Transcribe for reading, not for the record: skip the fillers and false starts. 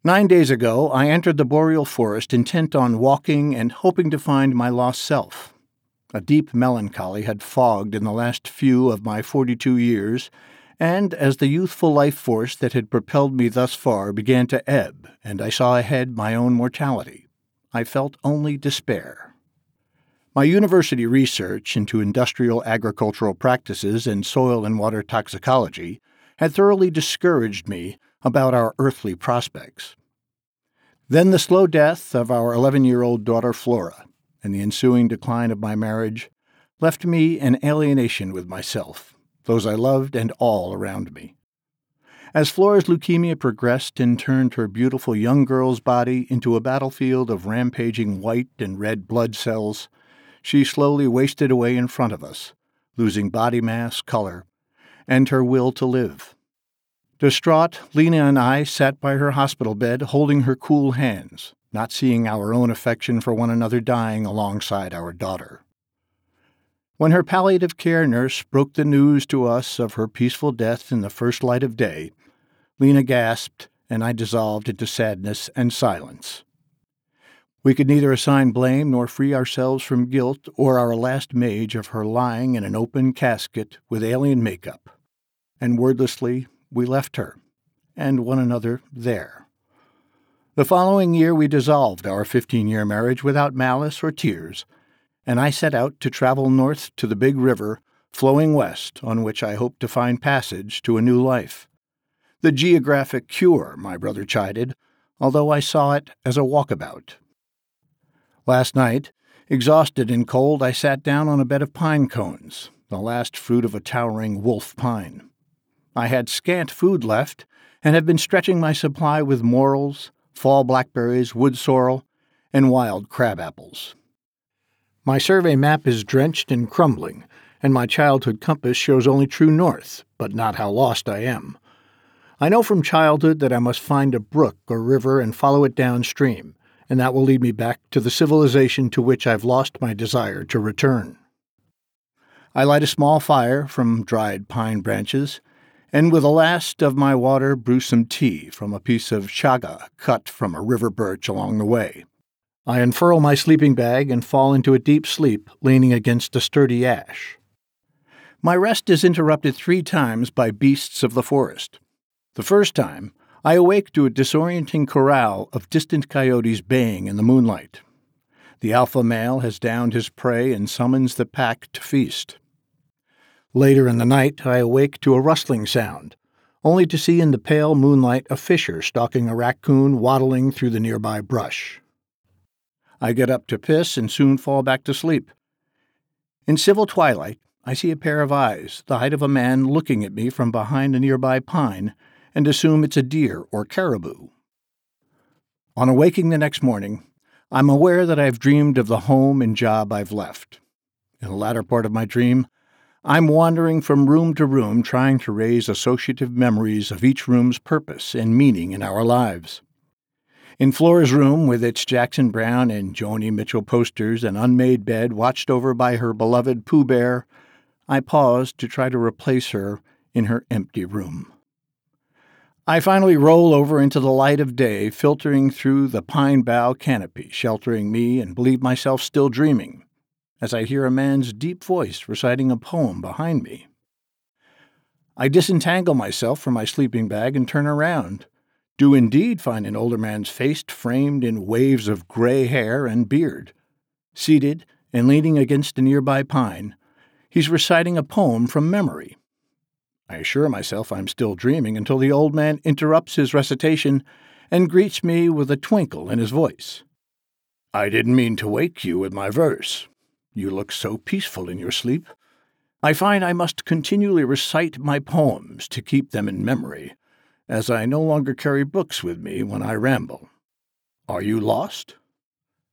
9 days ago, I entered the boreal forest intent on walking and hoping to find my lost self. A deep melancholy had fogged in the last few of my 42 years, and as the youthful life force that had propelled me thus far began to ebb, and I saw ahead my own mortality, I felt only despair. My university research into industrial agricultural practices and soil and water toxicology had thoroughly discouraged me about our earthly prospects. Then the slow death of our 11-year-old daughter Flora and the ensuing decline of my marriage left me in alienation with myself, those I loved, and all around me. As Flora's leukemia progressed and turned her beautiful young girl's body into a battlefield of rampaging white and red blood cells, she slowly wasted away in front of us, losing body mass, color, and her will to live. Distraught, Lena and I sat by her hospital bed holding her cool hands, not seeing our own affection for one another dying alongside our daughter. When her palliative care nurse broke the news to us of her peaceful death in the first light of day, Lena gasped and I dissolved into sadness and silence. We could neither assign blame nor free ourselves from guilt or our last mage of her lying in an open casket with alien makeup, and wordlessly we left her, and one another there. The following year we dissolved our 15-year marriage without malice or tears, and I set out to travel north to the big river flowing west on which I hoped to find passage to a new life. The geographic cure, my brother chided, although I saw it as a walkabout. Last night, exhausted and cold, I sat down on a bed of pine cones, the last fruit of a towering wolf pine. I had scant food left, and have been stretching my supply with morels, fall blackberries, wood sorrel, and wild crab apples. My survey map is drenched and crumbling, and my childhood compass shows only true north, but not how lost I am. I know from childhood that I must find a brook or river and follow it downstream, and that will lead me back to the civilization to which I've lost my desire to return. I light a small fire from dried pine branches, and with the last of my water brew some tea from a piece of chaga cut from a river birch along the way. I unfurl my sleeping bag and fall into a deep sleep, leaning against a sturdy ash. My rest is interrupted 3 times by beasts of the forest. The first time, I awake to a disorienting chorale of distant coyotes baying in the moonlight. The alpha male has downed his prey and summons the pack to feast. Later in the night, I awake to a rustling sound, only to see in the pale moonlight a fisher stalking a raccoon waddling through the nearby brush. I get up to piss and soon fall back to sleep. In civil twilight, I see a pair of eyes, the height of a man, looking at me from behind a nearby pine, and assume it's a deer or caribou. On awaking the next morning, I'm aware that I've dreamed of the home and job I've left. In the latter part of my dream, I'm wandering from room to room trying to raise associative memories of each room's purpose and meaning in our lives. In Flora's room, with its Jackson Browne and Joni Mitchell posters and unmade bed watched over by her beloved Pooh Bear, I paused to try to replace her in her empty room. I finally roll over into the light of day, filtering through the pine bough canopy sheltering me, and believe myself still dreaming, as I hear a man's deep voice reciting a poem behind me. I disentangle myself from my sleeping bag and turn around, do indeed find an older man's face framed in waves of gray hair and beard. Seated and leaning against a nearby pine, he's reciting a poem from memory. I assure myself I'm still dreaming until the old man interrupts his recitation and greets me with a twinkle in his voice. "I didn't mean to wake you with my verse. You look so peaceful in your sleep. I find I must continually recite my poems to keep them in memory, as I no longer carry books with me when I ramble. Are you lost?"